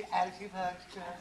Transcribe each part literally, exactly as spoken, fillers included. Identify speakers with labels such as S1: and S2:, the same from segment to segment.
S1: attitude hugs,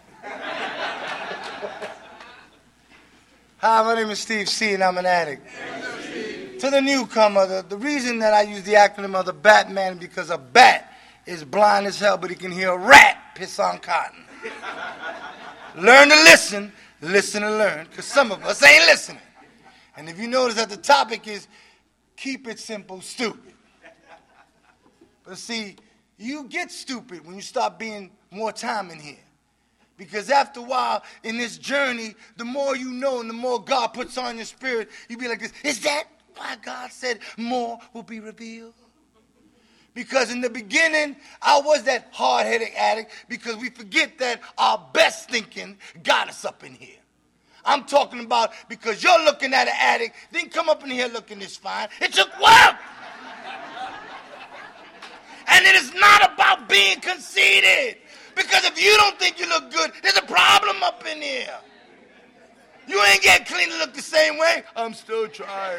S1: Hi, my name is Steve C, and I'm an addict. To the newcomer, the, the reason that I use the acronym of the Batman is because a bat is blind as hell, but he can hear a rat piss on cotton. Learn to listen, listen to learn, because some of us ain't listening. And if you notice that the topic is keep it simple, stupid. But see, you get stupid when you start being more time in here. Because after a while, in this journey, the more you know and the more God puts on your spirit, you be like this, is that why God said more will be revealed? Because in the beginning, I was that hard-headed addict because we forget that our best thinking got us up in here. I'm talking about because you're looking at an addict, then come up in here looking this fine. It took work. And it is not about being conceited. Because if you don't think you look good, there's a problem up in here. You ain't get clean to look the same way. I'm still trying.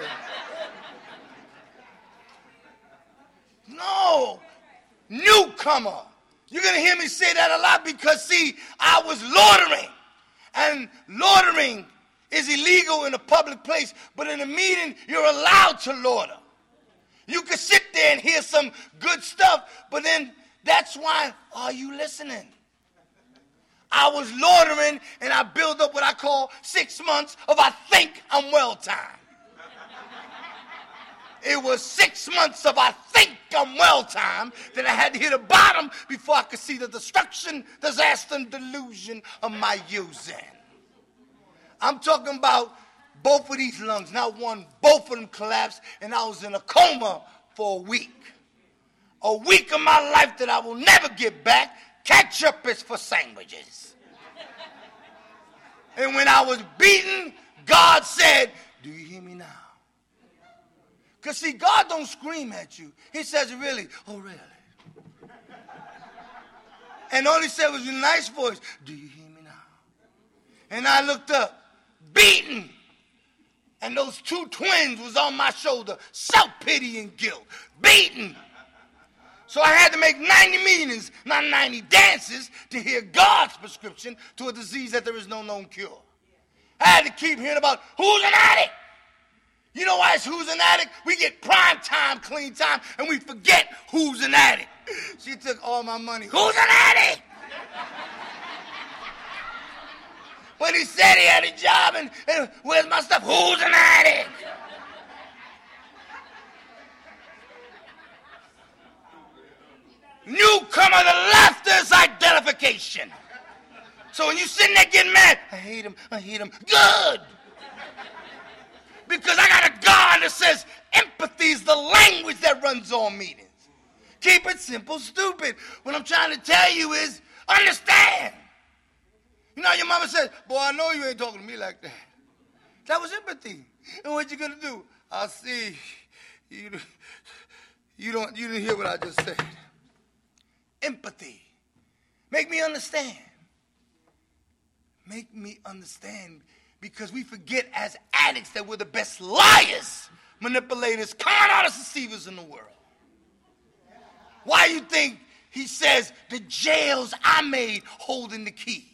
S1: No. Newcomer. You're going to hear me say that a lot because, see, I was loitering. And loitering is illegal in a public place. But in a meeting, you're allowed to loiter. You can sit there and hear some good stuff, but then that's why, are you listening? I was loitering, and I built up what I call six months of I think I'm well time. It was six months of I think I'm well time that I had to hit the bottom before I could see the destruction, disaster, and delusion of my using. I'm talking about both of these lungs, not one, both of them collapsed, and I was in a coma for a week. A week of my life that I will never get back. Ketchup is for sandwiches. And when I was beaten, God said, do you hear me now? Because see, God don't scream at you. He says, really? Oh, really? And all he said was in a nice voice, do you hear me now? And I looked up, beaten. And those two twins was on my shoulder, self-pity and guilt, beaten. So I had to make ninety meetings, not ninety dances, to hear God's prescription to a disease that there is no known cure. I had to keep hearing about who's an addict. You know why it's who's an addict? We get prime time, clean time, and we forget who's an addict. She took all my money. Who's an addict? But he said he had a job, and, and where's my stuff? Who's an addict? Newcomer, the left is identification. So when you sitting there getting mad, I hate him, I hate him, good. Because I got a God that says empathy is the language that runs all meetings. Keep it simple, stupid. What I'm trying to tell you is understand. You know, your mama said, boy, I know you ain't talking to me like that. That was empathy. And what you gonna do? I see. You, you, don't, you didn't hear what I just said. Empathy. Make me understand. Make me understand. Because we forget as addicts that we're the best liars, manipulators, con artists, deceivers in the world. Why you think he says the jails I made holding the key?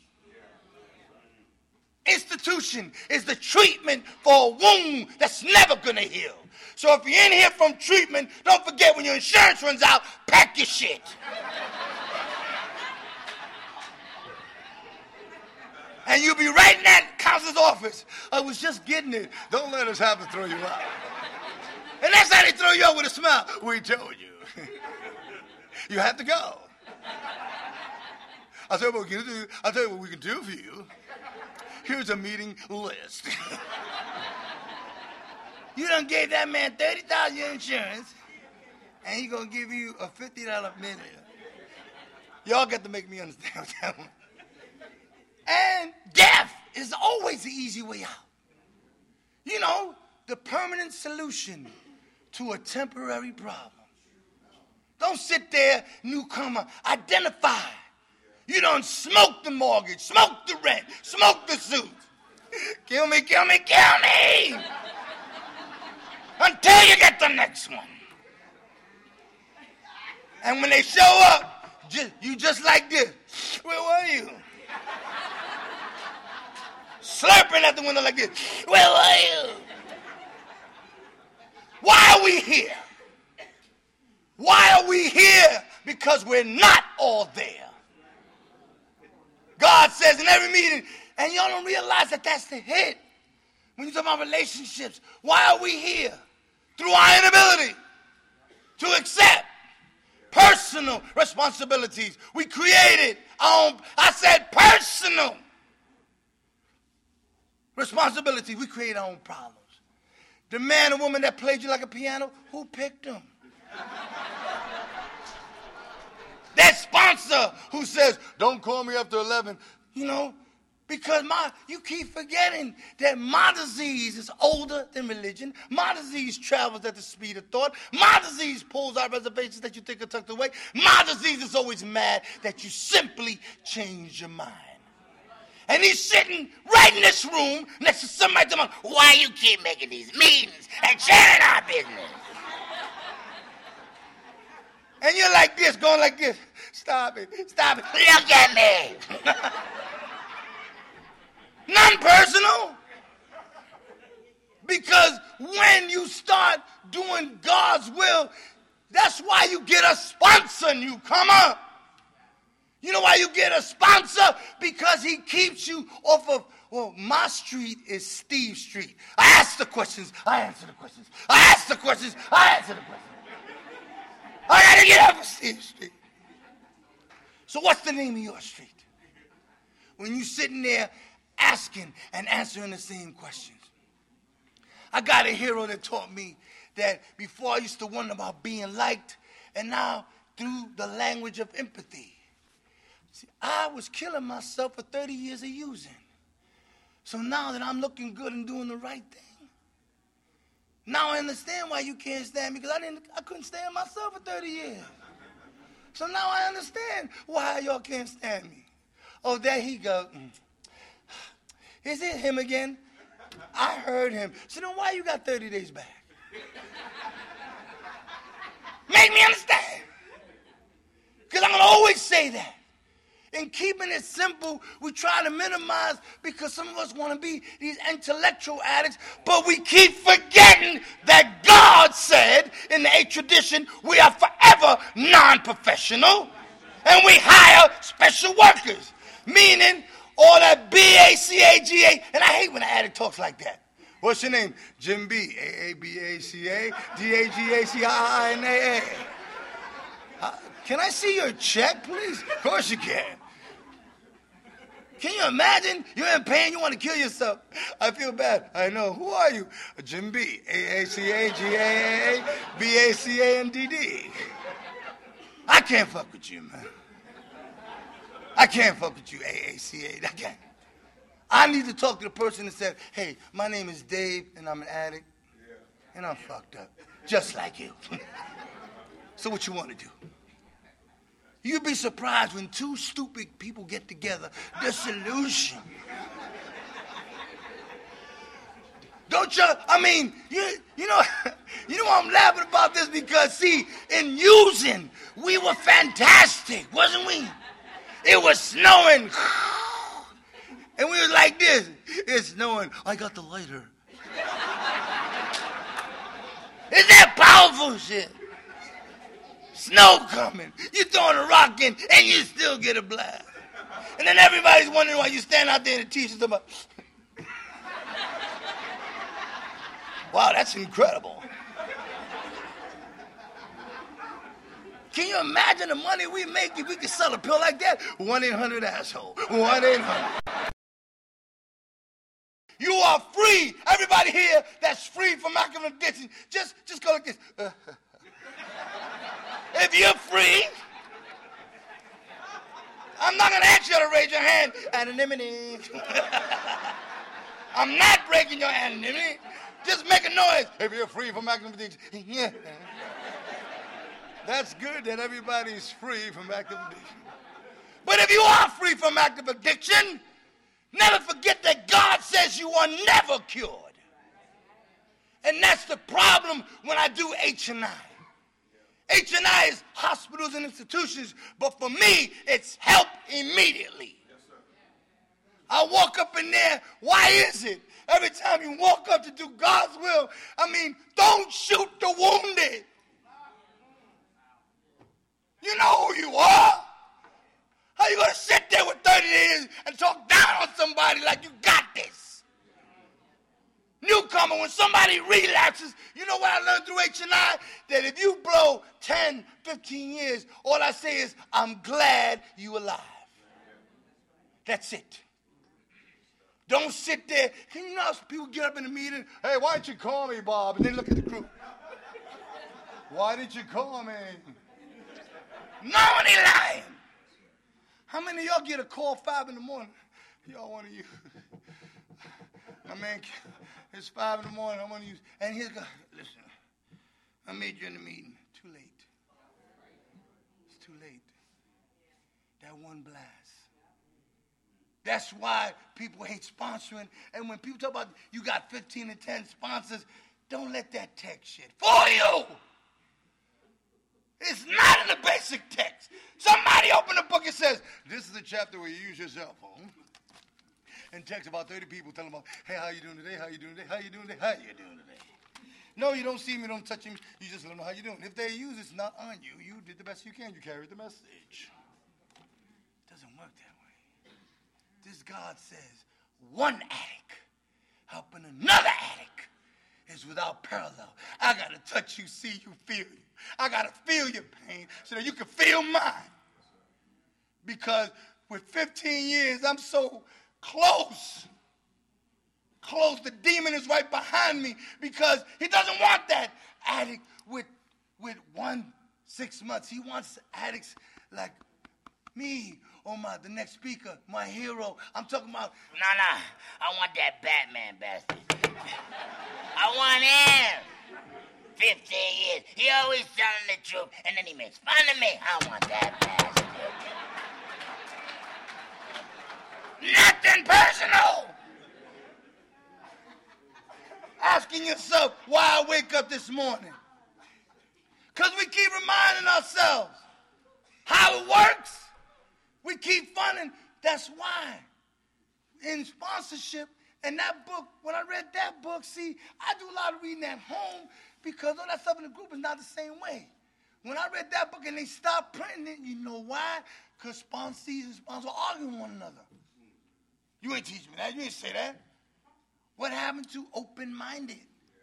S1: Institution is the treatment for a wound that's never going to heal. So if you're in here from treatment, don't forget when your insurance runs out, pack your shit. And you'll be right in that counselor's office. I was just getting it. Don't let us have to throw you out. And that's how they throw you out with a smile. We told you. You have to go. I'll tell you what we can do. I'll tell you what we can do for you. Here's a meeting list. You done gave that man thirty thousand dollars insurance, and he gonna give you a fifty dollar minute. Y'all got to make me understand that one. And death is always the easy way out. You know, the permanent solution to a temporary problem. Don't sit there, newcomer. Identify. You done smoke the mortgage, smoke the rent, smoke the suit. Kill me, kill me, kill me. Until you get the next one. And when they show up, just, you just like this. Where were you? Slurping at the window like this. Where were you? Why are we here? Why are we here? Because we're not all there. God says in every meeting, and y'all don't realize that that's the hit. When you talk about relationships, why are we here? Through our inability to accept personal responsibilities. We created our own, I said personal responsibilities. We create our own problems. The man or woman that played you like a piano, who picked them? That sponsor who says, don't call me after eleven, you know, because my you keep forgetting that my disease is older than religion. My disease travels at the speed of thought. My disease pulls out reservations that you think are tucked away. My disease is always mad that you simply change your mind. And he's sitting right in this room next to somebody talking about, why you keep making these meetings and sharing our business? And you're like this, going like this. Stop it, stop it. Look at me. Non-personal. Because when you start doing God's will, that's why you get a sponsor, newcomer. You know why you get a sponsor? Because he keeps you off of, well, my street is Steve Street. I ask the questions, I answer the questions. I ask the questions, I answer the questions. I gotta get off of Steve Street. So what's the name of your street? When you're sitting there asking and answering the same questions. I got a hero that taught me that before I used to wonder about being liked, and now through the language of empathy. See, I was killing myself for thirty years of using. So now that I'm looking good and doing the right thing, now I understand why you can't stand me, because I didn't, I couldn't stand myself for thirty years. So now I understand why y'all can't stand me. Oh, there he goes. Is it him again? I heard him. So then why you got thirty days back? Make me understand. Because I'm going to always say that. In keeping it simple, we try to minimize because some of us want to be these intellectual addicts, but we keep forgetting that God said in the eighth tradition, we are forever non-professional, and we hire special workers, meaning all that B A C A G A, and I hate when an addict talks like that. What's your name? Jim B. A A B A C A D A G A C I I N A A. Uh, can I see your check, please? Of course you can. Can you imagine? You're in pain, you want to kill yourself. I feel bad. I know. Who are you? Jim B. A A C A G A A B A C A N D D. I can't fuck with you, man. I can't fuck with you, A A C A. I can't. I need to talk to the person that said, hey, my name is Dave, and I'm an addict, and I'm fucked up, just like you. So what you want to do? You'd be surprised when two stupid people get together, the solution. Don't you, I mean, you, you know, you know why I'm laughing about this? Because, see, in using, we were fantastic, wasn't we? It was snowing. And we was like this. It's snowing. I got the lighter. Is that powerful shit? Snow coming. You throwing a rock in and you still get a blast. And then everybody's wondering why you stand out there in the t-shirts about, wow, that's incredible. Can you imagine the money we make if we could sell a pill like that? one eight hundred asshole. one eight hundred. You are free. Everybody here that's free from alcohol addiction, just, just go like this. Uh, if you're free, I'm not going to ask you to raise your hand. Anonymity. I'm not breaking your anonymity. Just make a noise. If you're free from alcohol addiction. Yeah. That's good that everybody's free from active addiction. But if you are free from active addiction, never forget that God says you are never cured. And that's the problem when I do H and I. H and I is hospitals and institutions, but for me, it's help immediately. Yes, sir. I walk up in there, why is it? Every time you walk up to do God's will, I mean, don't shoot the wounded. You know who you are. How you going to sit there with thirty days and talk down on somebody like you got this? Newcomer, when somebody relapses, you know what I learned through H and I? That if you blow ten, fifteen years, all I say is, I'm glad you alive. That's it. Don't sit there. Can you know how people get up in the meeting? Hey, why didn't you call me, Bob? And then look at the group. Why didn't you call me? No one is lying. How many of y'all get a call five in the morning? Y'all want to use. I mean, it's five in the morning. I want to use. And here's God. Listen, I made you in the meeting. Too late. It's too late. That one blast. That's why people hate sponsoring. And when people talk about you got fifteen and ten sponsors, don't let that text shit for you. It's not in the basic text. Somebody open a book and says, this is the chapter where you use your cell phone. And text about thirty people telling them, hey, how you doing today? How you doing today? How you doing today? How you doing today? No, you don't see me, don't touch me. You just let them know how you doing. If they use it's not on you. You did the best you can. You carried the message. It doesn't work that way. This God says, one addict helping another addict is without parallel. I got to touch you, see you, feel you. I got to feel your pain so that you can feel mine. Because with fifteen years, I'm so close. Close. The demon is right behind me because he doesn't want that addict with, with one, six months. He wants addicts like me or my, the next speaker, my hero. I'm talking about,
S2: nah, nah, I want that Batman bastard. I want him. fifteen years. He always telling the truth, and then he makes fun of me. I want that bastard.
S1: Nothing personal. Asking yourself why I wake up this morning. Because we keep reminding ourselves how it works. We keep funding. That's why. In sponsorship, and that book, when I read that book, see, I do a lot of reading at home because all that stuff in the group is not the same way. When I read that book and they stopped printing it, you know why? Because sponsees and sponsors are arguing with one another. You ain't teach me that. You ain't say that. What happened to open-minded?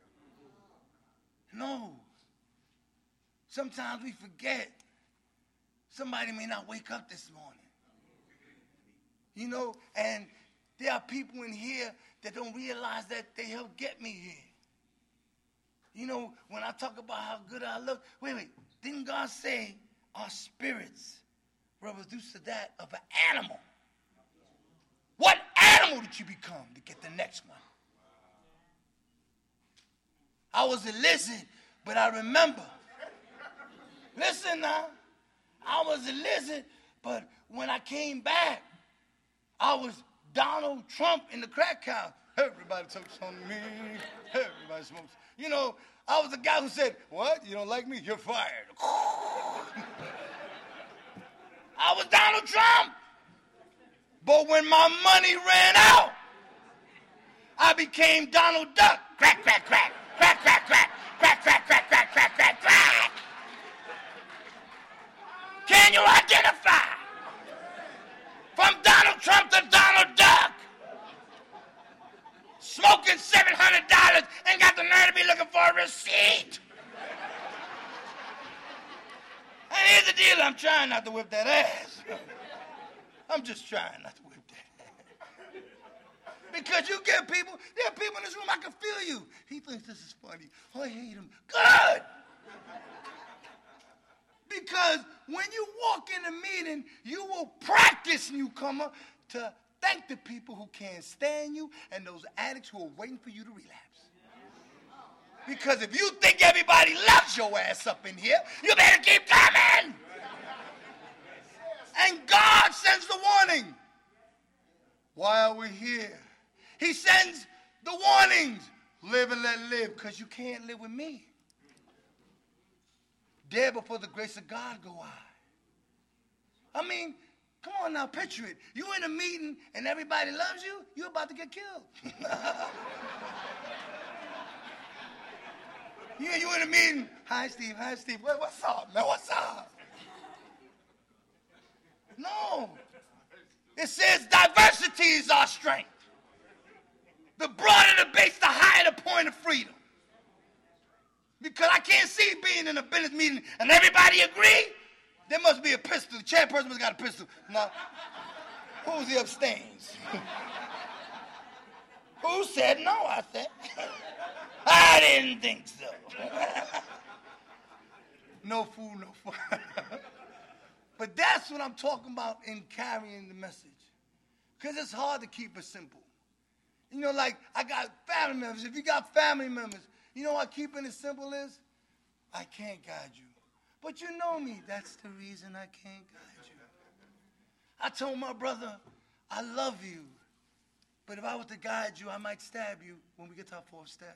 S1: No. Sometimes we forget. Somebody may not wake up this morning. You know, and there are people in here that don't realize that they helped get me here. You know, when I talk about how good I look, wait, wait, didn't God say our spirits were reduced to that of an animal? What animal did you become to get the next one? I was a lizard, but I remember. Listen now, I was a lizard, but when I came back, I was Donald Trump in the crack house. Everybody talks on me. Everybody smokes. You know, I was the guy who said, what? You don't like me? You're fired. I was Donald Trump. But when my money ran out, I became Donald Duck. Crack, crack, crack. Crack, crack, crack. Crack, crack, crack, crack, crack, crack, crack. Can you identify? From Donald Trump to Donald Duck. Smoking seven hundred dollars and got the nerve to be looking for a receipt. And here's the deal, I'm trying not to whip that ass. I'm just trying not to whip that ass. Because you get people, there are people in this room, I can feel you. He thinks this is funny. Oh, I hate him. Good! Because when you walk in a meeting, you will practice, newcomer, to thank the people who can't stand you and those addicts who are waiting for you to relapse. Because if you think everybody loves your ass up in here, you better keep coming. And God sends the warning. Why are we here? He sends the warnings. Live and let live, because you can't live with me. dare before the grace of God go I. I mean, come on now, picture it. You in a meeting and everybody loves you, you're about to get killed. Yeah, you in a meeting. Hi, Steve. Hi, Steve. What, what's up, man? What's up? No. It says diversity is our strength. The broader the base, the higher the point of freedom. Because I can't see being in a business meeting and everybody agree. There must be a pistol. The chairperson must have got a pistol. Now, who's the abstains? Who said no? I said. I didn't think so. No fool, no fun. But that's what I'm talking about in carrying the message. Because it's hard to keep it simple. You know, like, I got family members. If you got family members, you know what keeping it simple is? I can't guide you. But you know me. That's the reason I can't guide you. I told my brother, I love you. But if I was to guide you, I might stab you when we get to our fourth step.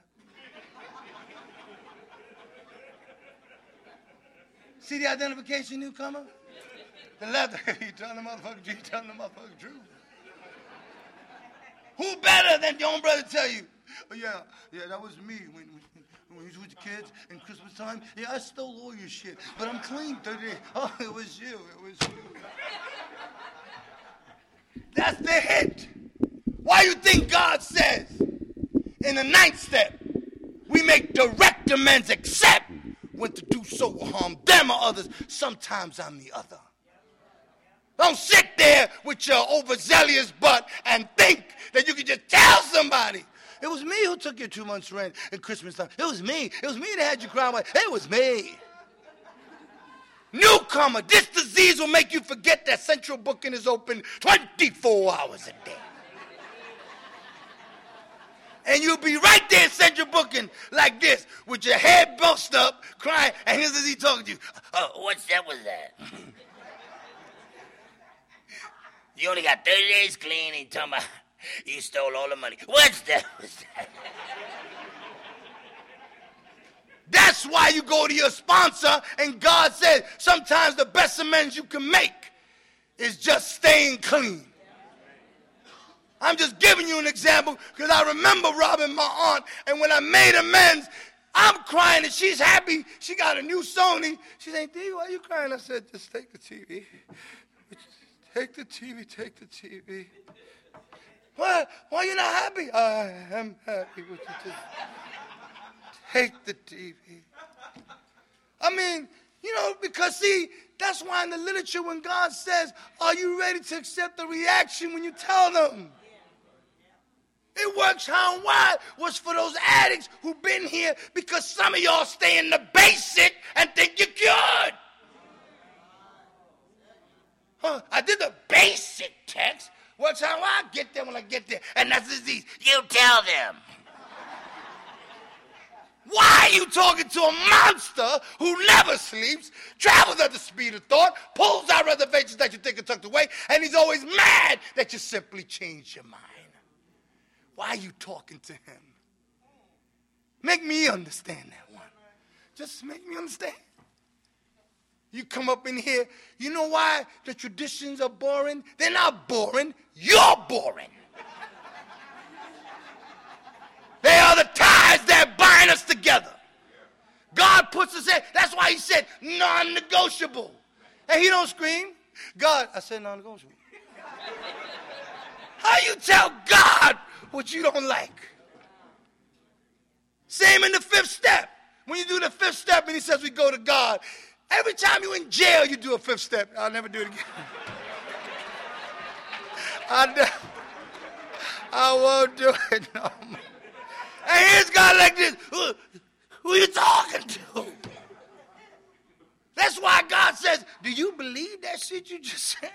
S1: See the identification, newcomer? The leather. You telling the motherfucker G, telling the motherfucker Drew. Who better than your own brother tell you, oh, yeah, yeah, that was me when, when, when you was with the kids in Christmas time. Yeah, I stole all your shit, but I'm clean today. Oh, it was you. It was you. That's the hit. Why you think God says in the ninth step, we make direct amends except when to do so will harm them or others. Sometimes I'm the other. Don't sit there with your overzealous butt and think that you can just tell somebody. It was me who took your two months rent at Christmas time. It was me. It was me that had you crying. It was me. Newcomer, this disease will make you forget that central booking is open twenty-four hours a day. And you'll be right there in central booking like this with your head bounced up, crying, and here's as he talking to you.
S2: Oh, what step was that? You only got thirty days clean, and you talking about you stole all the money. What step was that?
S1: That's why you go to your sponsor, and God said sometimes the best amends you can make is just staying clean. I'm just giving you an example because I remember robbing my aunt, and when I made amends, I'm crying, and she's happy. She got a new Sony. She said, D, why are you crying? I said, just take the T V. Take the T V, take the T V. Why, why are you not happy? I am happy with you. Just take the T V. I mean, you know, because see, that's why in the literature when God says, are you ready to accept the reaction when you tell them? It works how and why was for those addicts who've been here because some of y'all stay in the basic and think you're cured. Huh, I did the basic text. Works how I get there when I get there. And that's disease.
S2: You tell them.
S1: Why are you talking to a monster who never sleeps, travels at the speed of thought, pulls out reservations that you think are tucked away, and he's always mad that you simply changed your mind? Why are you talking to him? Make me understand that one. Just make me understand. You come up in here, you know why the traditions are boring? They're not boring. You're boring. They are the ties that bind us together. God puts us in. That's why he said non-negotiable. And he don't scream. God, I said non-negotiable. How you tell God what you don't like? Same in the fifth step. When you do the fifth step and he says we go to God, every time you're in jail, you do a fifth step. I'll never do it again. I, I won't do it no more. And here's God like this. Who, who are you talking to? That's why God says, do you believe that shit you just said?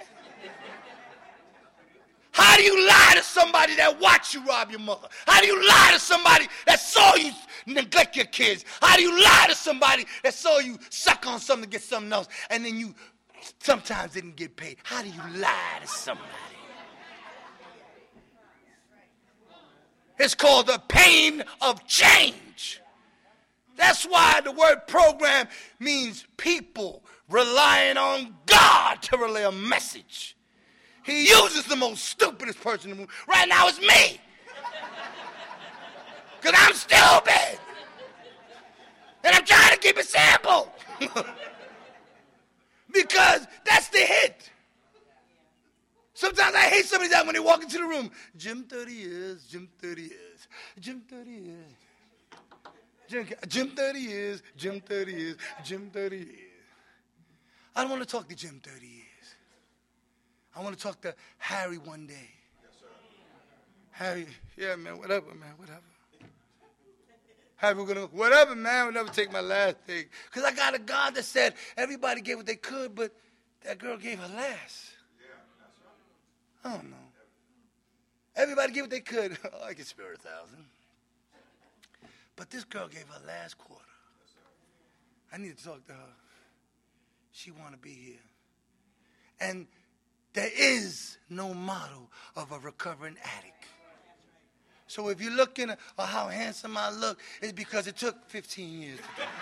S1: How do you lie to somebody that watched you rob your mother? How do you lie to somebody that saw you neglect your kids? How do you lie to somebody that saw you suck on something to get something else and then you sometimes didn't get paid? How do you lie to somebody? It's called the pain of change. That's why the word program means people relying on God to relay a message. He uses the most stupidest person in the room. Right now it's me. Because I'm stupid. And I'm trying to keep it simple. Because that's the hit. Sometimes I hate somebody that when they walk into the room, Jim thirty years, Jim thirty years, Jim thirty years. Jim, Jim thirty years, Jim thirty years, Jim thirty years. I don't want to talk to Jim thirty years. I want to talk to Harry one day. Yes, sir. Harry, yeah, man, whatever, man, whatever. Harry, we're going to, whatever, man, we'll never take my last thing. Because I got a God that said everybody gave what they could, but that girl gave her last. I don't know. Everybody gave what they could. Oh, I can spare a thousand. But this girl gave her last quarter. I need to talk to her. She want to be here. And there is no model of a recovering addict. So if you're looking at how handsome I look, it's because it took fifteen years to do it.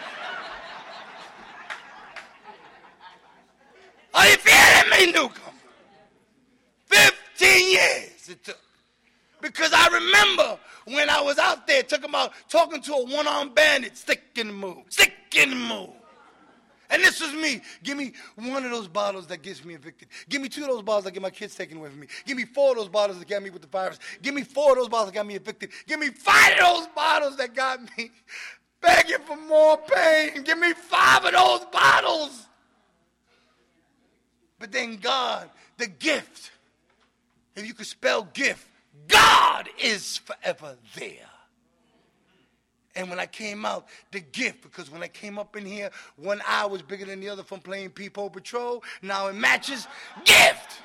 S1: Are you feeling me, newcomer? fifteen years it took. Because I remember when I was out there talking about talking to a one-armed bandit, stick in the move, stick in the move. And this was me. Give me one of those bottles that gets me evicted. Give me two of those bottles that get my kids taken away from me. Give me four of those bottles that got me with the virus. Give me four of those bottles that got me evicted. Give me five of those bottles that got me begging for more pain. Give me five of those bottles. But then God, the gift, if you could spell gift, God is forever there. And when I came out, the gift, because when I came up in here, one eye was bigger than the other from playing Peepo Patrol. Now it matches. Gift.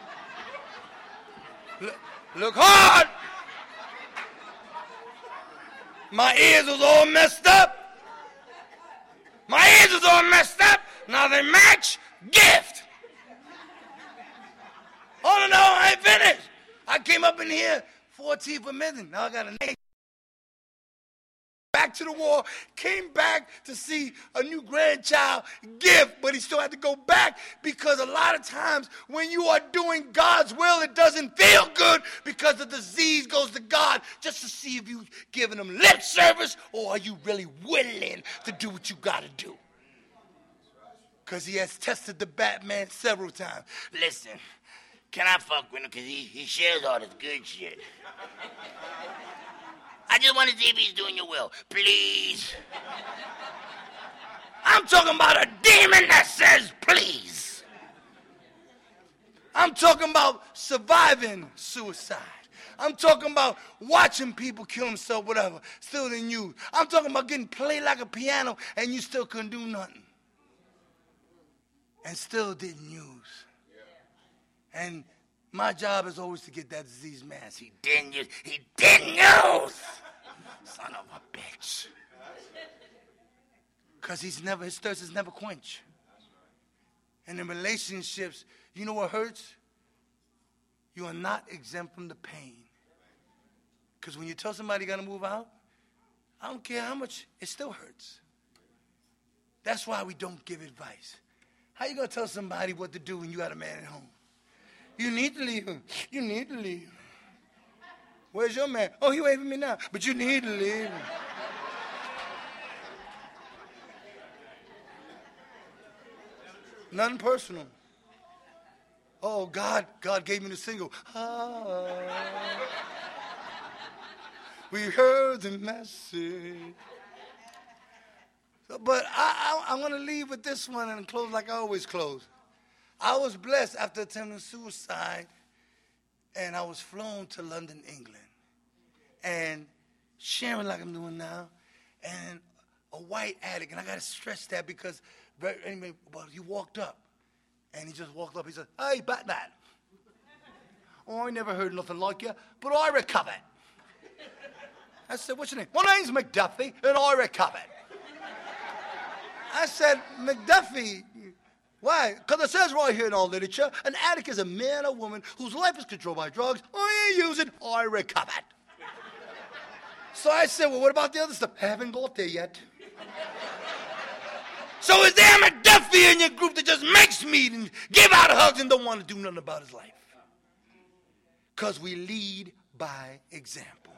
S1: Look, look hard. My ears was all messed up. My ears was all messed up. Now they match. Gift. Oh, no, no, I ain't finished. I came up in here fourteen for missing. Now I got a name. Back to the war, came back to see a new grandchild gift, but he still had to go back because a lot of times when you are doing God's will, it doesn't feel good because the disease goes to God just to see if you're giving him lip service or are you really willing to do what you got to do. Because he has tested the Batman several times.
S2: Listen, can I fuck with him because he, he shares all this good shit? I just want to see if he's doing your will. Please.
S1: I'm talking about a demon that says please. I'm talking about surviving suicide. I'm talking about watching people kill themselves, whatever, still didn't use. I'm talking about getting played like a piano and you still couldn't do nothing. And still didn't use. And my job is always to get that disease mask.
S2: He didn't use. He didn't use. Son of a bitch.
S1: Because he's never, his thirst is never quenched. And in relationships, you know what hurts? You are not exempt from the pain. Because when you tell somebody you got to move out, I don't care how much, it still hurts. That's why we don't give advice. How you going to tell somebody what to do when you got a man at home? You need to leave him. You need to leave him. Where's your man? Oh, he waving me now. But you need to leave him. Nothing personal. Oh, God, God gave me the single. Ah, we heard the message. But I, I, I want to leave with this one and close like I always close. I was blessed after attempting suicide, and I was flown to London, England, and sharing like I'm doing now, and a white addict, and I got to stress that because anyway, well, he walked up, and he just walked up. He said, "Hey, Batman." Oh, I never heard nothing like you, but I recovered. I said, "What's your name?" "My name's McDuffie, and I recovered." I said, "McDuffie, why?" "Because it says right here in all literature, an addict is a man or woman whose life is controlled by drugs. I ain't using, I recovered." So I said, "Well, what about the other stuff?" "Haven't got there yet." So is there a Duffy in your group that just makes meat and give out hugs and don't want to do nothing about his life? Because we lead by example.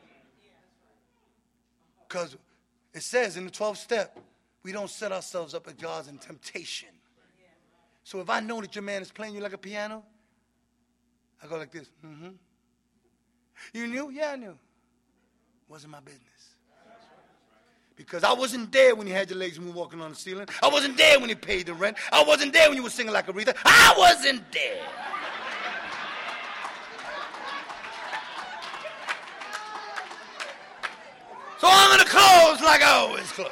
S1: Because it says in the twelfth step, we don't set ourselves up as gods in temptation. So if I know that your man is playing you like a piano, I go like this. Mm-hmm. You knew? Yeah, I knew. Wasn't my business. Because I wasn't there when you had your legs moonwalking on the ceiling. I wasn't there when you paid the rent. I wasn't there when you were singing like Aretha. I wasn't there. So I'm going to close like I always close.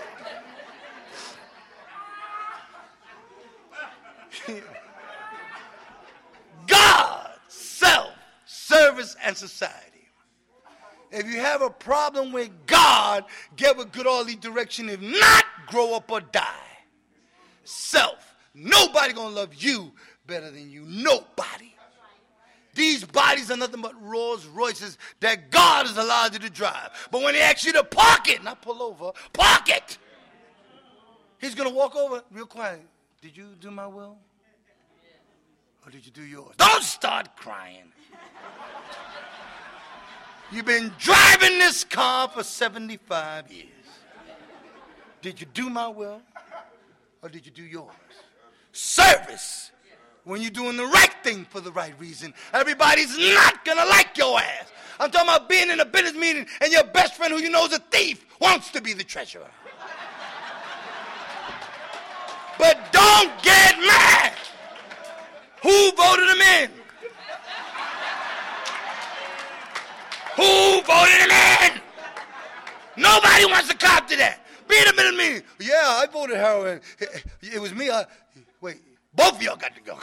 S1: God, self, service, and society. If you have a problem with God, get with good orderly direction. If not, grow up or die. Self. Nobody gonna love you better than you. Nobody. These bodies are nothing but Rolls Royces that God has allowed you to drive. But when he asks you to park it, not pull over, park it. He's gonna walk over real quiet. Did you do my will? Or did you do yours? Don't start crying. You've been driving this car for seventy-five years. Did you do my will or did you do yours? Service. When you're doing the right thing for the right reason, everybody's not going to like your ass. I'm talking about being in a business meeting and your best friend who you know is a thief wants to be the treasurer. But don't get mad. Who voted him in? Who voted him in? Nobody wants to cop to that. Be in a minute meeting. Yeah, I voted heroin. It, it was me. I, wait, both of y'all got to go.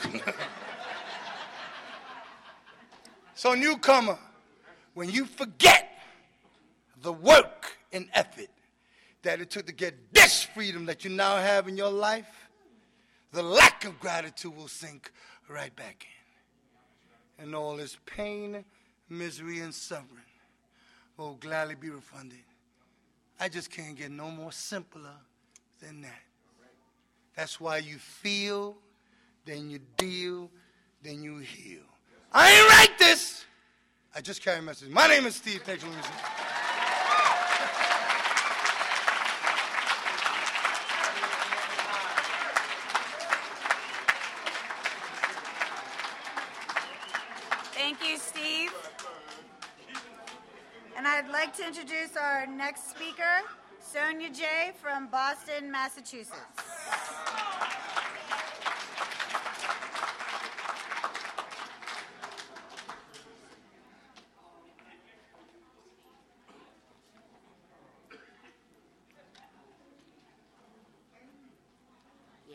S1: So newcomer, when you forget the work and effort that it took to get this freedom that you now have in your life, the lack of gratitude will sink right back in. And all this pain, misery, and suffering will gladly be refunded. I just can't get no more simpler than that. That's why you feel, then you deal, then you heal. I ain't write this. I just carry a message. My name is Steve. Thanks for listening.
S3: Thank you, Steve. And I'd like to introduce our next speaker, Sonia J. from Boston, Massachusetts.
S4: Yeah.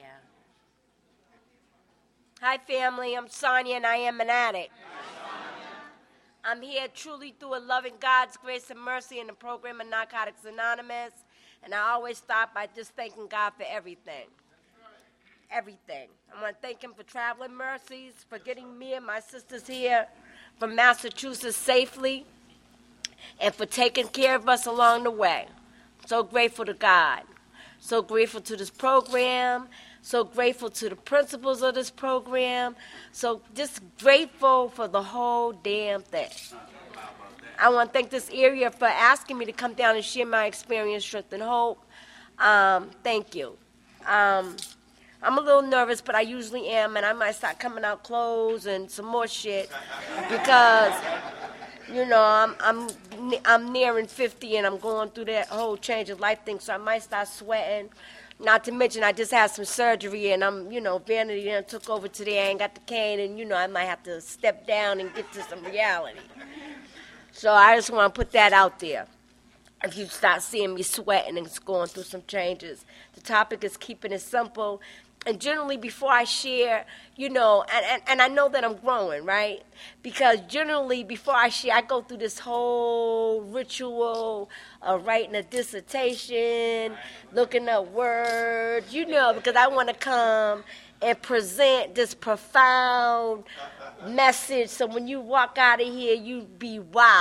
S4: Hi, family. I'm Sonia, and I am an addict. I'm here truly through a loving God's grace and mercy in the program of Narcotics Anonymous, and I always start by just thanking God for everything. Everything. I want to thank him for traveling mercies, for getting me and my sisters here from Massachusetts safely, and for taking care of us along the way. So grateful to God. So grateful to this program. So grateful to the principals of this program. So just grateful for the whole damn thing. I want to thank this area for asking me to come down and share my experience, strength, and hope. Um, thank you. Um, I'm a little nervous, but I usually am, and I might start coming out clothes and some more shit because, you know, I'm I'm I'm nearing fifty, and I'm going through that whole change of life thing, so I might start sweating. Not to mention, I just had some surgery, and I'm, you know, vanity done took over today. I ain't got the cane, and, you know, I might have to step down and get to some reality. So I just want to put that out there. If you start seeing me sweating and going through some changes. The topic is keeping it simple. And generally, before I share, you know, and, and, and I know that I'm growing, right? Because generally, before I share, I go through this whole ritual of writing a dissertation, looking up words, you know, because I want to come and present this profound message so when you walk out of here, you be wow.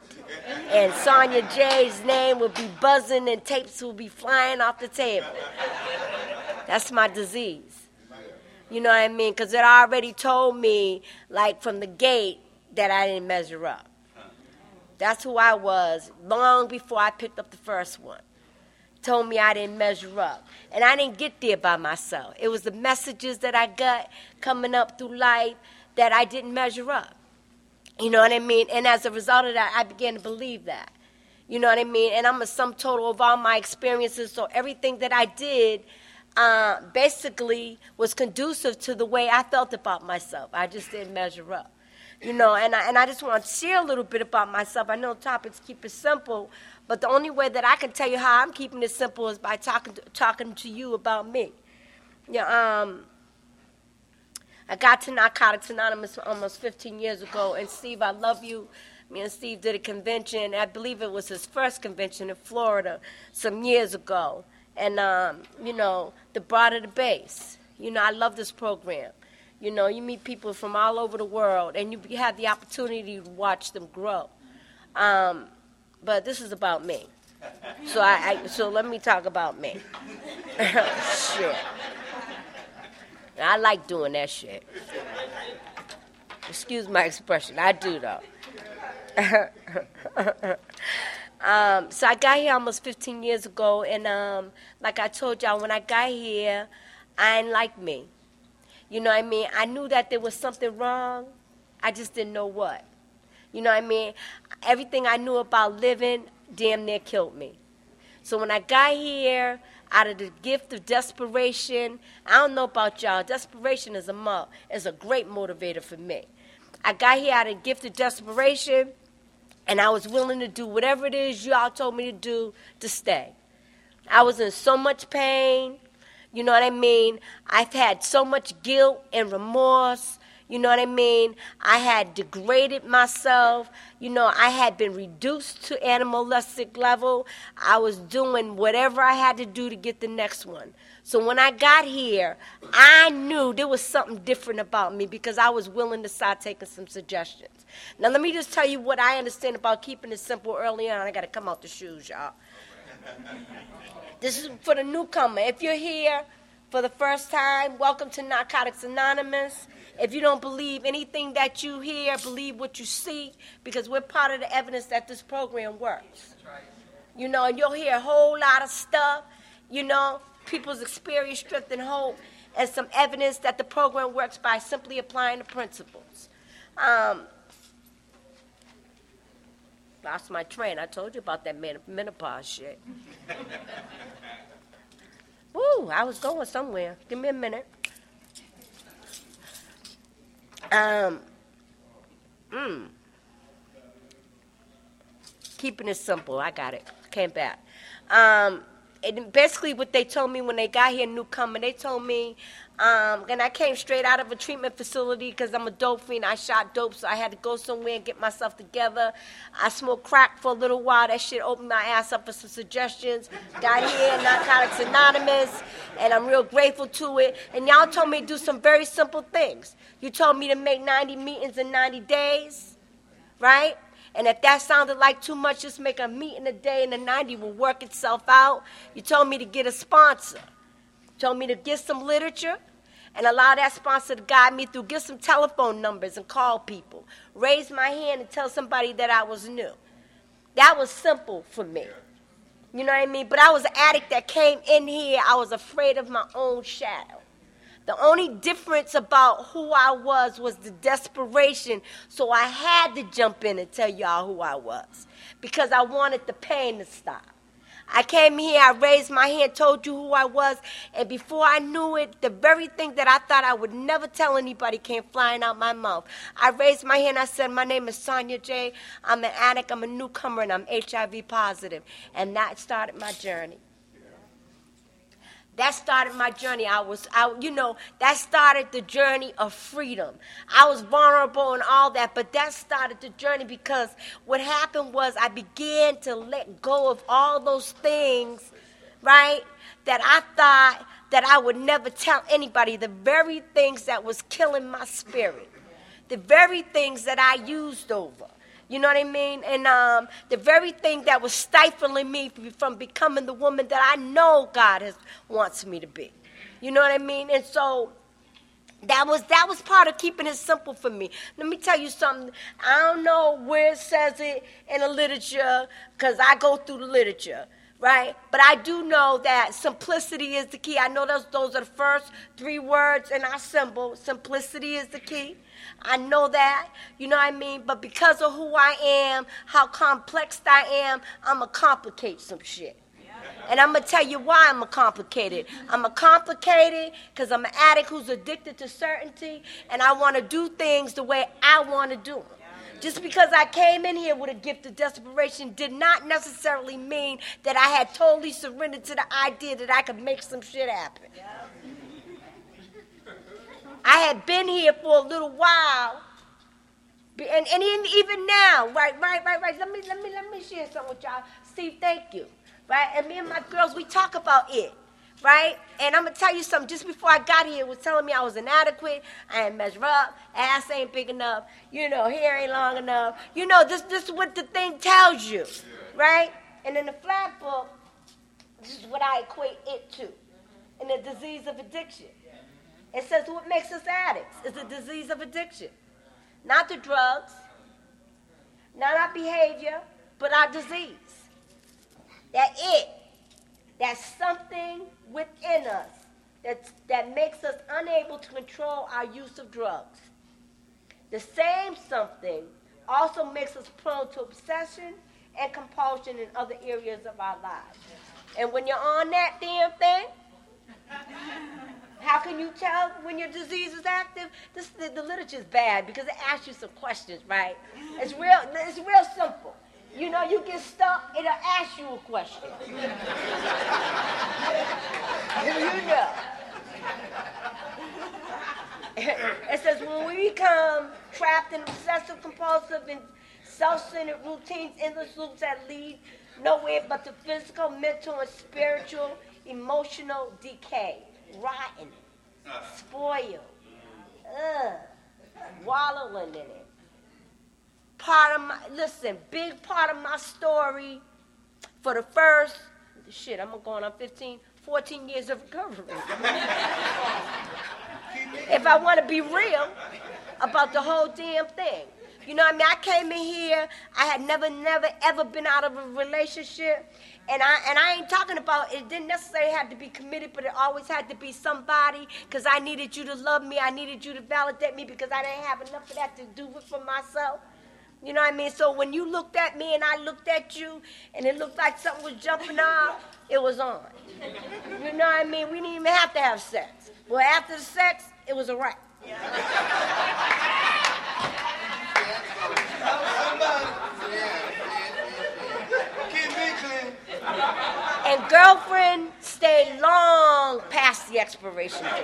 S4: And Sonya J's name will be buzzing and tapes will be flying off the table. That's my disease. You know what I mean? Because it already told me, like, from the gate that I didn't measure up. That's who I was long before I picked up the first one. Told me I didn't measure up. And I didn't get there by myself. It was the messages that I got coming up through life that I didn't measure up. You know what I mean? And as a result of that, I began to believe that. You know what I mean? And I'm a sum total of all my experiences, so everything that I did uh, basically was conducive to the way I felt about myself. I just didn't measure up. You know, and I, and I just want to share a little bit about myself. I know topics keep it simple, but the only way that I can tell you how I'm keeping it simple is by talking to, talking to you about me. Yeah, um, I got to Narcotics Anonymous almost fifteen years ago, and Steve, I love you. Me and Steve did a convention. I believe it was his first convention in Florida some years ago. And, um, you know, the broad of the base. You know, I love this program. You know, you meet people from all over the world, and you have the opportunity to watch them grow. Um, but this is about me. So I, I so let me talk about me. Shit. I like doing that shit. Excuse my expression. I do, though. um, so I got here almost fifteen years ago, and um, like I told y'all, when I got here, I ain't like me. You know what I mean? I knew that there was something wrong. I just didn't know what. You know what I mean? Everything I knew about living damn near killed me. So when I got here, out of the gift of desperation, I don't know about y'all, desperation is a mo- is a great motivator for me. I got here out of the gift of desperation, and I was willing to do whatever it is y'all told me to do to stay. I was in so much pain. You know what I mean? I've had so much guilt and remorse. You know what I mean? I had degraded myself. You know, I had been reduced to animalistic level. I was doing whatever I had to do to get the next one. So when I got here, I knew there was something different about me because I was willing to start taking some suggestions. Now, let me just tell you what I understand about keeping it simple early on. I got to come out the shoes, y'all. This is for the newcomer. If you're here for the first time, welcome to Narcotics Anonymous. If you don't believe anything that you hear, believe what you see, because we're part of the evidence that this program works. You know, and you'll hear a whole lot of stuff, you know, people's experience, strength, and hope, and some evidence that the program works by simply applying the principles. Um, lost my train. I told you about that menopause shit. Woo, I was going somewhere. Give me a minute. Um, mm. Keeping it simple. I got it. Came back. Um, and basically what they told me when they got here, newcomer, they told me, um, and I came straight out of a treatment facility because I'm a dope fiend. I shot dope, so I had to go somewhere and get myself together. I smoked crack for a little while. That shit opened my ass up for some suggestions. Got here, Narcotics Anonymous, and I'm real grateful to it. And y'all told me to do some very simple things. You told me to make ninety meetings in ninety days, right? And if that sounded like too much, just make a meeting a day and the ninety will work itself out. You told me to get a sponsor. You told me to get some literature and allow that sponsor to guide me through. Get some telephone numbers and call people. Raise my hand and tell somebody that I was new. That was simple for me. You know what I mean? But I was an addict that came in here. I was afraid of my own shadow. The only difference about who I was was the desperation. So I had to jump in and tell y'all who I was because I wanted the pain to stop. I came here, I raised my hand, told you who I was, and before I knew it, the very thing that I thought I would never tell anybody came flying out my mouth. I raised my hand, I said, my name is Sonya J. I'm an addict, I'm a newcomer, and I'm H I V positive. And that started my journey. That started my journey. I was, I, you know, that started the journey of freedom. I was vulnerable and all that, but that started the journey because what happened was I began to let go of all those things, right, that I thought that I would never tell anybody, the very things that was killing my spirit, the very things that I used over. You know what I mean? And um, the very thing that was stifling me from becoming the woman that I know God has wants me to be. You know what I mean? And so that was that was part of keeping it simple for me. Let me tell you something. I don't know where it says it in the literature because I go through the literature, right? But I do know that simplicity is the key. I know those, those are the first three words in our symbol. Simplicity is the key. I know that, you know what I mean? But because of who I am, how complex I am, I'm going to complicate some shit. And I'm going to tell you why I'm a complicated. I'm a complicated because I'm an addict who's addicted to certainty, and I want to do things the way I want to do them. Just because I came in here with a gift of desperation did not necessarily mean that I had totally surrendered to the idea that I could make some shit happen. I had been here for a little while, and, and even now, right, right, right, right. Let me, let me, let me share something with y'all. Steve, thank you. Right, and me and my girls, we talk about it, right? And I'm gonna tell you something. Just before I got here, it was telling me I was inadequate. I ain't measure up. Ass ain't big enough. You know, hair ain't long enough. You know, this, this is what the thing tells you, right? And in the flat book, this is what I equate it to, in the disease of addiction. It says what makes us addicts is the disease of addiction, not the drugs, not our behavior, but our disease. That it, that's something within us that, that makes us unable to control our use of drugs. The same something also makes us prone to obsession and compulsion in other areas of our lives. And when you're on that damn thing, how can you tell when your disease is active? This, the, the literature is bad because it asks you some questions, right? It's real, it's real simple. You know, you get stuck, it'll ask you a question. You know. It says when we become trapped in obsessive, compulsive, and self-centered routines, endless loops that lead nowhere but to physical, mental, and spiritual, emotional decay, rotten, spoiled, ugh, wallowing in it. Part of my, listen, big part of my story for the first, shit, I'm going on fifteen, fourteen years of recovery. If I want to be real about the whole damn thing. You know what I mean? I came in here, I had never, never, ever been out of a relationship. And I and I ain't talking about, it didn't necessarily have to be committed, but it always had to be somebody, because I needed you to love me, I needed you to validate me, because I didn't have enough of that to do it for myself. You know what I mean? So when you looked at me and I looked at you, and it looked like something was jumping off, it was on. You know what I mean? We didn't even have to have sex. Well, after the sex, it was a wrap. And girlfriend stayed long past the expiration date.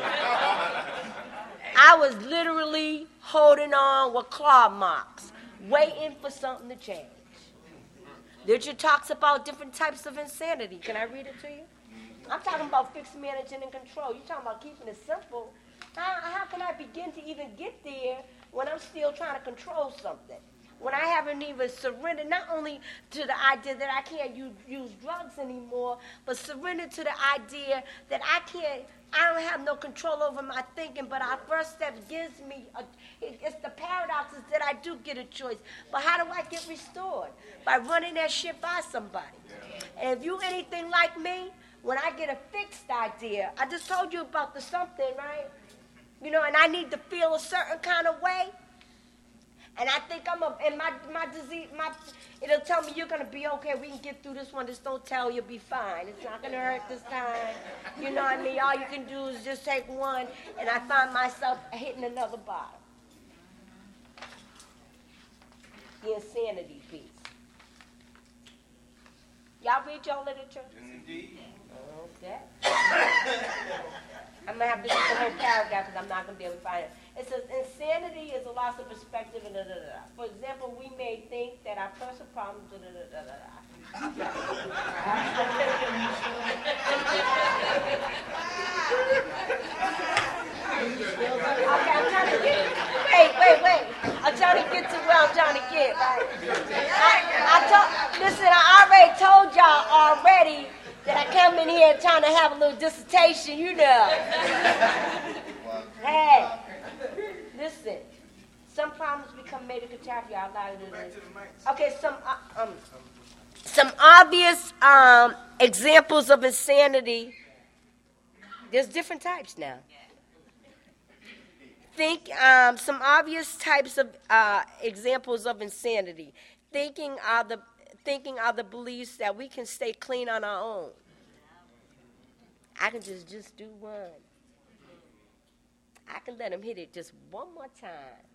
S4: I was literally holding on with claw marks, waiting for something to change. Literature talks about different types of insanity. Can I read it to you? I'm talking about fixed managing and control. You're talking about keeping it simple. How, how can I begin to even get there when I'm still trying to control something? When I haven't even surrendered not only to the idea that I can't use, use drugs anymore, but surrendered to the idea that I can't, I don't have no control over my thinking, but our first step gives me, a, it, it's the paradox is that I do get a choice. But how do I get restored? By running that shit by somebody. And if you anything like me, when I get a fixed idea, I just told you about the something, right? You know, and I need to feel a certain kind of way. And I think I'm a, and my, my disease, my, it'll tell me you're going to be okay. We can get through this one. Just don't tell you'll be fine. It's not going to hurt this time. You know what I mean? All you can do is just take one. And I find myself hitting another bottle. The insanity piece. Y'all read your literature? Indeed. Okay. I'm going to have to read the whole paragraph because I'm not going to be able to find it. It says, insanity is a loss of perspective, and da, da, da, da. For example, we may think that our personal problems, da, da, da, da, da, da. Okay, I'm trying to get, wait, wait, wait. I'm trying trying to get to where I'm trying to get, right? I, I told, listen, I already told y'all already that I come in here trying to have a little dissertation, you know. Hey, listen. Some problems become major catastrophe. I'll allow you to do this. Okay, some uh, um, some obvious um, examples of insanity. There's different types now. Think um, some obvious types of uh, examples of insanity. Thinking are the thinking are the beliefs that we can stay clean on our own. I can just just do one. I can let him hit it just one more time.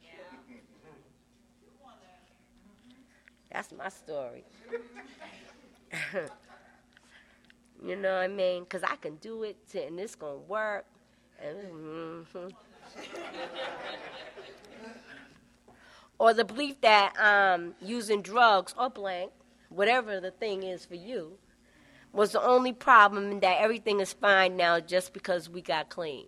S4: That's my story. You know what I mean? Because I can do it, to, and it's going to work. And, mm-hmm. Or the belief that um, using drugs or blank, whatever the thing is for you, was the only problem and that everything is fine now just because we got clean.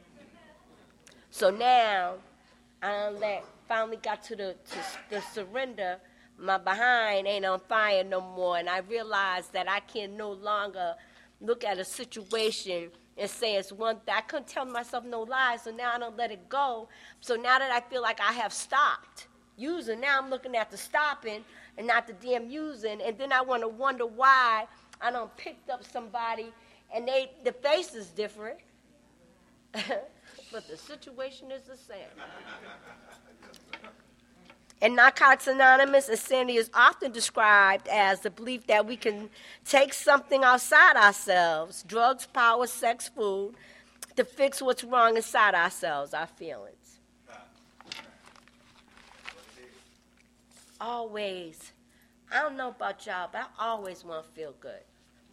S4: So now, I let, finally got to the, to the surrender. My behind ain't on fire no more, and I realized that I can no longer look at a situation and say it's one thing. I couldn't tell myself no lies, so now I don't let it go. So now that I feel like I have stopped using, now I'm looking at the stopping and not the damn using, and then I want to wonder why I done picked up somebody, and they the face is different, but the situation is the same. In Narcotics Anonymous, insanity is often described as the belief that we can take something outside ourselves, drugs, power, sex, food, to fix what's wrong inside ourselves, our feelings. Always. I don't know about y'all, but I always want to feel good.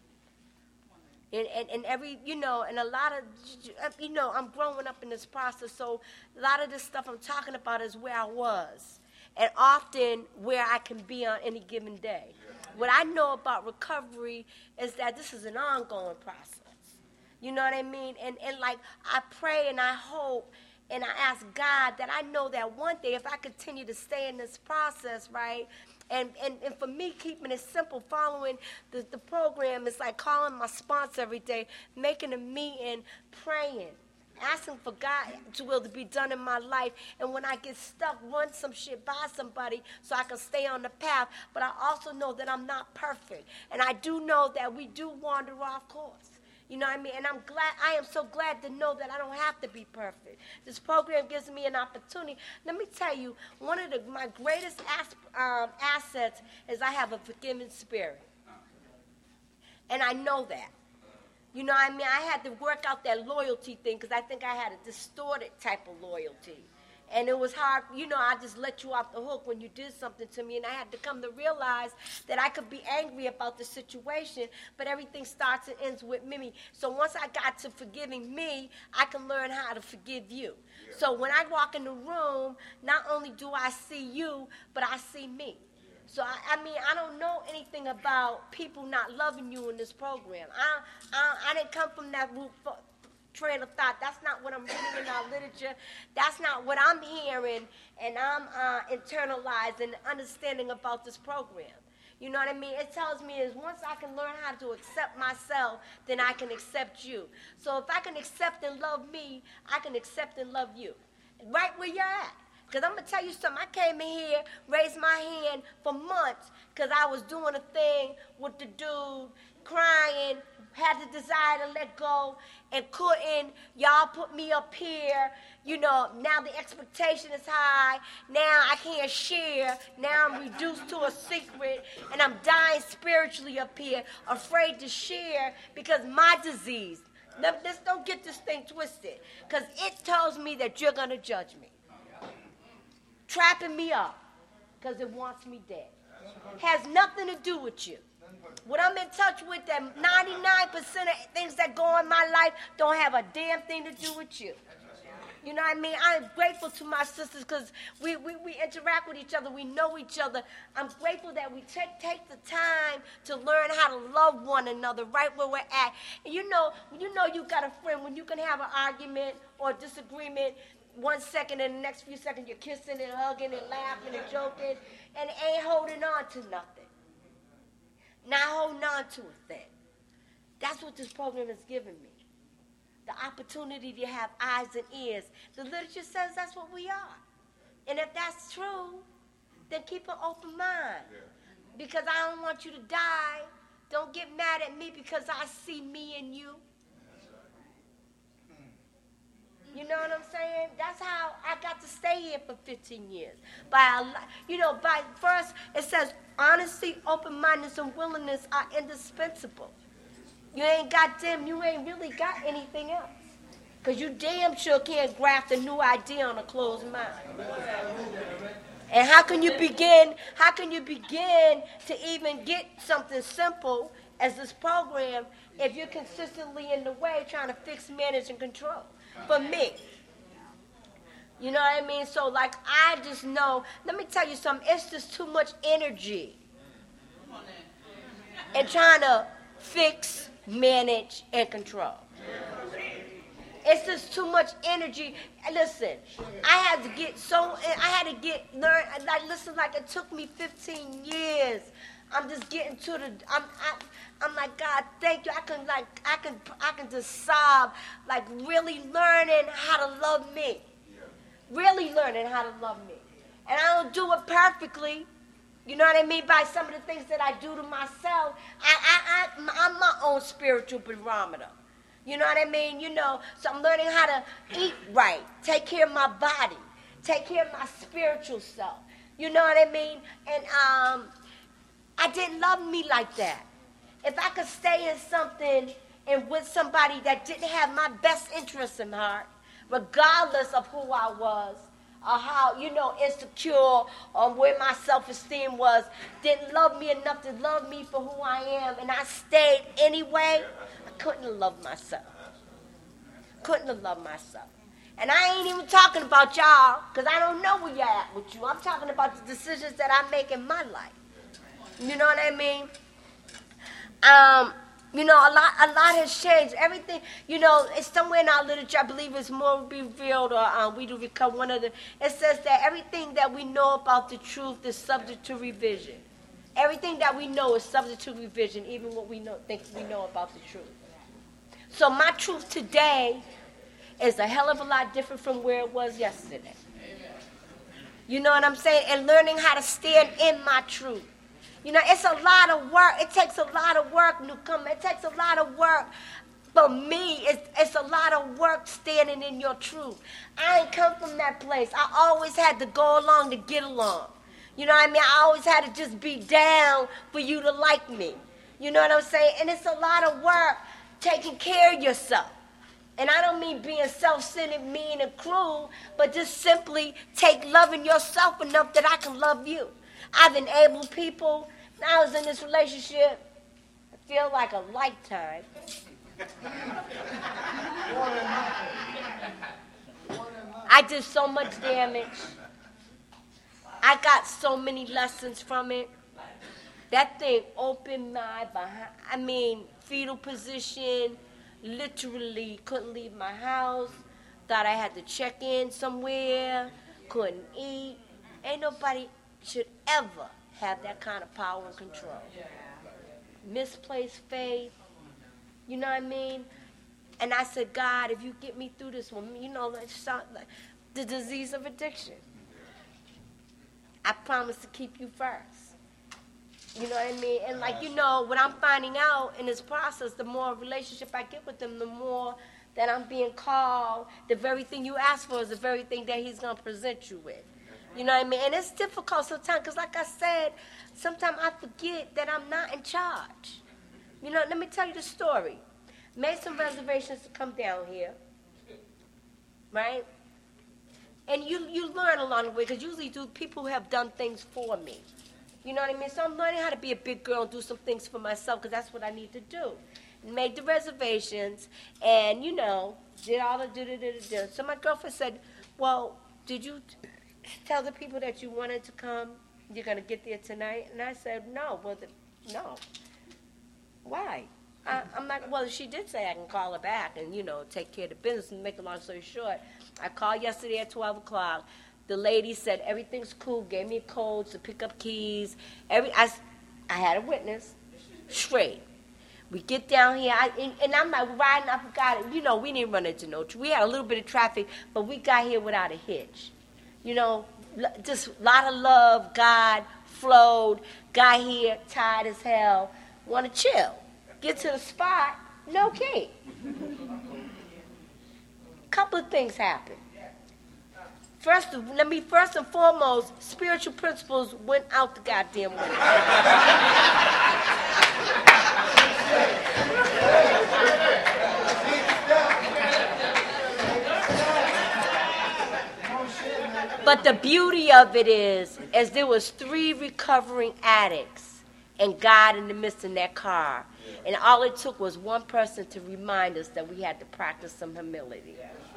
S4: And, and, and every, you know, and a lot of, you know, I'm growing up in this process, so a lot of this stuff I'm talking about is where I was. And often where I can be on any given day. What I know about recovery is that this is an ongoing process. You know what I mean? And, and like, I pray and I hope and I ask God that I know that one day if I continue to stay in this process, right, and, and, and for me, keeping it simple, following the, the program, is like calling my sponsor every day, making a meeting, praying, asking for God's will to be done in my life. And when I get stuck, run some shit by somebody so I can stay on the path. But I also know that I'm not perfect. And I do know that we do wander off course. You know what I mean? And I'm glad, I am so glad to know that I don't have to be perfect. This program gives me an opportunity. Let me tell you, one of the, my greatest as, um, assets is I have a forgiving spirit. And I know that. You know what I mean? I had to work out that loyalty thing because I think I had a distorted type of loyalty. And it was hard, you know, I just let you off the hook when you did something to me. And I had to come to realize that I could be angry about the situation, but everything starts and ends with me. So once I got to forgiving me, I can learn how to forgive you. Yeah. So when I walk in the room, not only do I see you, but I see me. So, I, I mean, I don't know anything about people not loving you in this program. I, I, I didn't come from that root for, train of thought. That's not what I'm reading in our literature. That's not what I'm hearing and I'm uh, internalizing and understanding about this program. You know what I mean? It tells me is once I can learn how to accept myself, then I can accept you. So if I can accept and love me, I can accept and love you. Right where you're at. Because I'm going to tell you something. I came in here, raised my hand for months because I was doing a thing with the dude, crying, had the desire to let go, and couldn't. Y'all put me up here. You know, now the expectation is high. Now I can't share. Now I'm reduced to a secret, and I'm dying spiritually up here, afraid to share because my disease. Now, let's don't get this thing twisted because it tells me that you're going to judge me. Trapping me up because it wants me dead. Has nothing to do with you. What I'm in touch with, that ninety-nine percent of things that go in my life don't have a damn thing to do with you. You know what I mean? I'm grateful to my sisters because we, we, we interact with each other. We know each other. I'm grateful that we take, take the time to learn how to love one another right where we're at. And you know, you know you got a friend when you can have an argument or disagreement. one second and the next few seconds you're kissing and hugging and laughing and joking and ain't holding on to nothing. Not holding on to a thing. That's what this program has given me. The opportunity to have eyes and ears. The literature says that's what we are. And if that's true, then keep an open mind. Yeah. Because I don't want you to die. Don't get mad at me because I see me in you. You know what I'm saying? That's how I got to stay here for fifteen years. By, you know, by first it says honesty, open-mindedness, and willingness are indispensable. You ain't got them, you ain't really got anything else. Because you damn sure can't graft a new idea on a closed mind. And how can you begin, how can you begin to even get something simple as this program if you're consistently in the way trying to fix, manage, and control? For me. You know what I mean? So, like, I just know, let me tell you something, it's just too much energy in trying to fix, manage, and control. It's just too much energy. Listen, I had to get so, I had to get, learn, like, listen, like, it took me fifteen years. I'm just getting to the, I'm, I, I'm like, God, thank you. I can, like, I can, I can just sob, like, really learning how to love me. Really learning how to love me. And I don't do it perfectly. You know what I mean? By some of the things that I do to myself. I, I, I, I'm my own spiritual barometer. You know what I mean? You know, so I'm learning how to eat right, take care of my body, take care of my spiritual self. You know what I mean? And um, I didn't love me like that. If I could stay in something and with somebody that didn't have my best interests in heart, regardless of who I was, or how, you know, insecure, or where my self-esteem was, didn't love me enough to love me for who I am, and I stayed anyway, I couldn't have loved myself. Couldn't have loved myself. And I ain't even talking about y'all, because I don't know where you're at with you. I'm talking about the decisions that I make in my life. You know what I mean? Um... You know, a lot, a lot has changed. Everything, you know, it's somewhere in our literature, I believe it's more revealed, or um, we do become one of the, it says that everything that we know about the truth is subject to revision. Everything that we know is subject to revision, even what we know, think we know about the truth. So my truth today is a hell of a lot different from where it was yesterday. You know what I'm saying? And learning how to stand in my truth. You know, it's a lot of work. It takes a lot of work, newcomer. It takes a lot of work. For me, it's, it's a lot of work standing in your truth. I ain't come from that place. I always had to go along to get along. You know what I mean? I always had to just be down for you to like me. You know what I'm saying? And it's a lot of work taking care of yourself. And I don't mean being self-centered, mean, and cruel, but just simply take loving yourself enough that I can love you. I've enabled people. I was in this relationship, I feel like a lifetime. I did so much damage. I got so many lessons from it. That thing opened my behind, I mean, fetal position, literally couldn't leave my house, thought I had to check in somewhere, couldn't eat. Ain't nobody should ever have that kind of power and control. Misplaced faith, you know what I mean? And I said, God, if you get me through this one, you know, like, like the disease of addiction, I promise to keep you first. You know what I mean? And like, you know, what I'm finding out in this process, the more relationship I get with them, the more that I'm being called, the very thing you ask for is the very thing that he's going to present you with. You know what I mean? And it's difficult sometimes because, like I said, sometimes I forget that I'm not in charge. You know, let me tell you the story. Made some reservations to come down here, right? And you, you learn along the way because usually do people who have done things for me. You know what I mean? So I'm learning how to be a big girl and do some things for myself because that's what I need to do. Made the reservations and, you know, did all the do-do-do-do-do. So my girlfriend said, well, did you tell the people that you wanted to come, you're going to get there tonight? And I said, no. Well, the, no. Why? I, I'm like, well, she did say I can call her back and, you know, take care of the business and make a long story short. I called yesterday at twelve o'clock. The lady said everything's cool, gave me codes to pick up keys. Every I, I had a witness, straight. We get down here, I, and, and I'm like riding, I forgot it. You know, we didn't run into no, we had a little bit of traffic, but we got here without a hitch. You know, just a lot of love, God flowed, got here, tired as hell, want to chill. Get to the spot, no key. Couple of things happened. First, let me first and foremost, spiritual principles went out the goddamn window. But the beauty of it is, as there was three recovering addicts and God in the midst of that car, and all it took was one person to remind us that we had to practice some humility.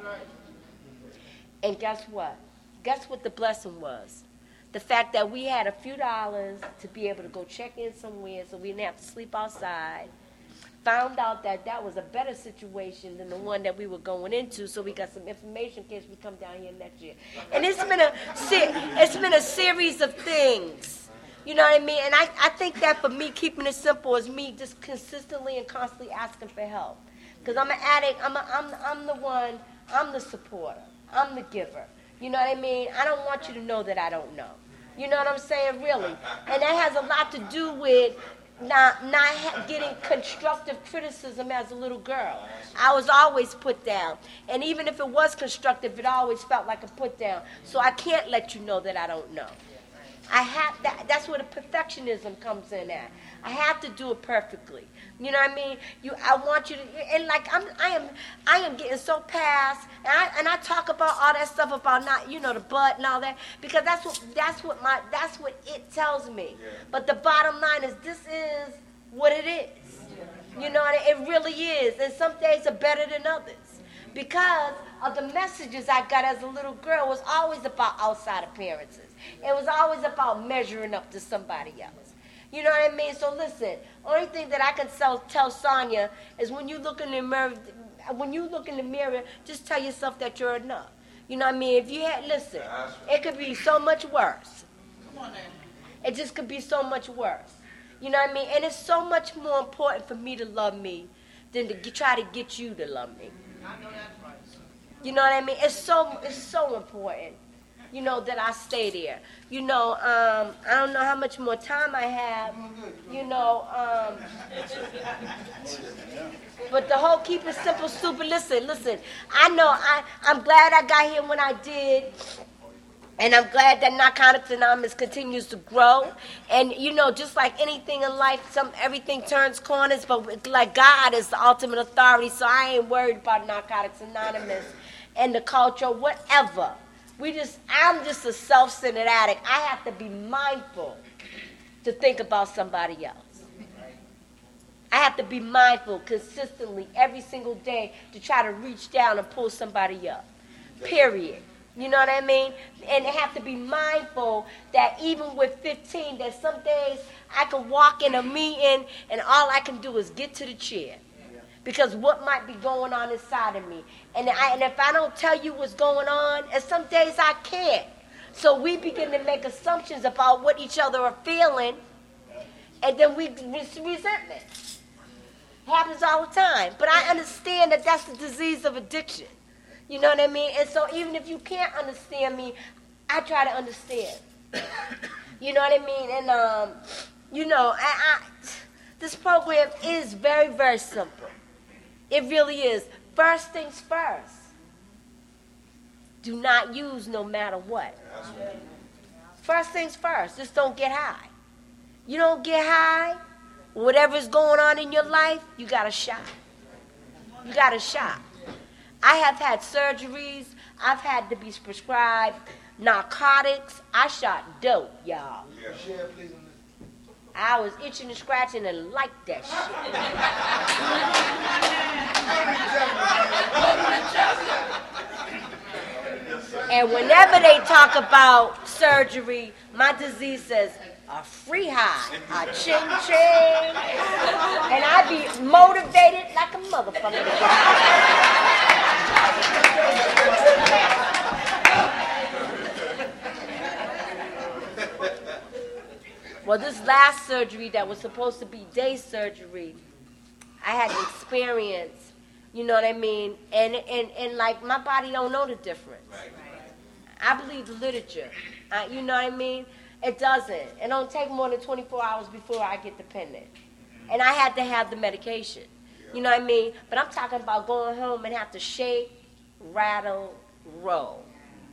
S4: And guess what? Guess what the blessing was? The fact that we had a few dollars to be able to go check in somewhere so we didn't have to sleep outside. Found out that that was a better situation than the one that we were going into, so we got some information in case we come down here next year. And it's been a it's been a series of things. You know what I mean? And I, I think that for me, keeping it simple is me just consistently and constantly asking for help. Because I'm an addict. I'm, a, I'm, I'm the one. I'm the supporter. I'm the giver. You know what I mean? I don't want you to know that I don't know. You know what I'm saying? Really. And that has a lot to do with not, not ha- getting constructive criticism as a little girl. I was always put down. And even if it was constructive, it always felt like a put down. So I can't let you know that I don't know. I have that. That's where the perfectionism comes in at. I have to do it perfectly. You know what I mean? You, I want you to, and like I'm, I am, I am getting so past, and I and I talk about all that stuff about not, you know, the butt and all that, because that's what that's what my that's what it tells me. Yeah. But the bottom line is, this is what it is. You know, and it really is. And some days are better than others, because of the messages I got as a little girl was always about outside appearances. It was always about measuring up to somebody else. You know what I mean? So listen, only thing that I can tell, tell Sonya is when you look in the mirror, when you look in the mirror, just tell yourself that you're enough. You know what I mean? If you had, listen, it could be so much worse. Come on, man. It just could be so much worse. You know what I mean? And it's so much more important for me to love me than to get, try to get you to love me. I know that's right. You know what I mean? It's so it's so important. You know, that I stay there. You know, um, I don't know how much more time I have, you know, um, but the whole keep it simple, stupid, listen, listen, I know, I, I'm glad I got here when I did, and I'm glad that Narcotics Anonymous continues to grow, and, you know, just like anything in life, some everything turns corners, but like God is the ultimate authority, so I ain't worried about Narcotics Anonymous and the culture, whatever. We just, I'm just a self-centered addict. I have to be mindful to think about somebody else. I have to be mindful consistently every single day to try to reach down and pull somebody up. Period. You know what I mean? And I have to be mindful that even with fifteen, that some days I can walk in a meeting and all I can do is get to the chair. Because what might be going on inside of me. And, I, and if I don't tell you what's going on, and some days I can't. So we begin to make assumptions about what each other are feeling, and then we resentment. Happens all the time. But I understand that that's the disease of addiction. You know what I mean? And so even if you can't understand me, I try to understand. You know what I mean? And, um, you know, I, I, this program is very, very simple. It really is. First things first. Do not use no matter what. First things first. Just don't get high. You don't get high, whatever's going on in your life, you got a shot. You got a shot. I have had surgeries. I've had to be prescribed narcotics. I shot dope, y'all. Yeah. I was itching and scratching and liked that shit. And whenever they talk about surgery, my disease says, a free high, a ching ching. And I be motivated like a motherfucker. Well, this last surgery that was supposed to be day surgery, I had an experience, you know what I mean? And, and, and like, my body don't know the difference. I believe the literature, uh, you know what I mean? It doesn't. It don't take more than twenty-four hours before I get dependent. And I had to have the medication, you know what I mean? But I'm talking about going home and have to shake, rattle, roll.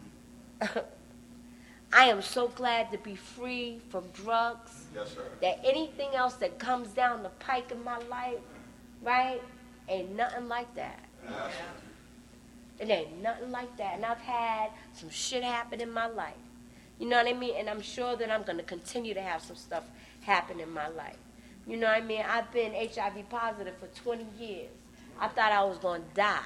S4: I am so glad to be free from drugs.
S5: Yes, sir.
S4: That anything else that comes down the pike in my life, right, ain't nothing like that.
S5: Yeah.
S4: It ain't nothing like that. And I've had some shit happen in my life. You know what I mean? And I'm sure that I'm going to continue to have some stuff happen in my life. You know what I mean? I've been H I V positive for twenty years. I thought I was going to die.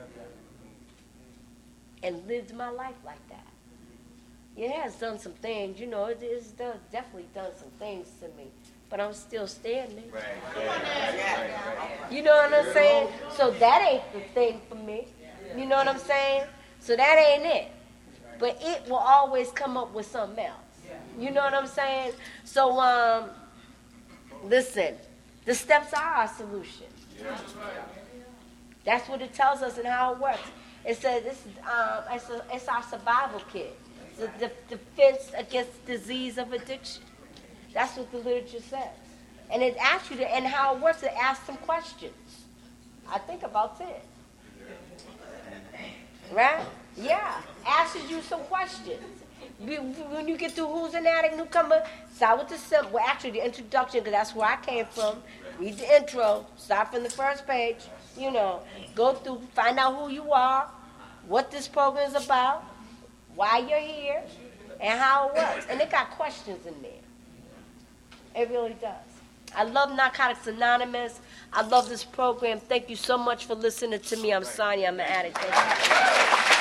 S4: And lived my life like that. It has done some things, you know, it, it's done, definitely done some things to me. But I'm still standing.
S5: Right, right, right, right, right.
S4: You know what I'm saying? So that ain't the thing for me. You know what I'm saying? So that ain't it. But it will always come up with something else. You know what I'm saying? So, um, listen, the steps are our solution. That's what it tells us and how it works. It says this is, um, it's, a, it's our survival kit. The, the defense against disease of addiction. That's what the literature says. And it asks you to, and how it works, it asks some questions. I think about it. Right? Yeah. Asks you some questions. When you get through who's an addict, newcomer, start with the simple. Well, actually, the introduction, because that's where I came from. Read the intro. Start from the first page. You know, go through, find out who you are, what this program is about, why you're here, and how it works. And it got questions in there. It really does. I love Narcotics Anonymous. I love this program. Thank you so much for listening to me. I'm Sonia. I'm an addict. Thank you.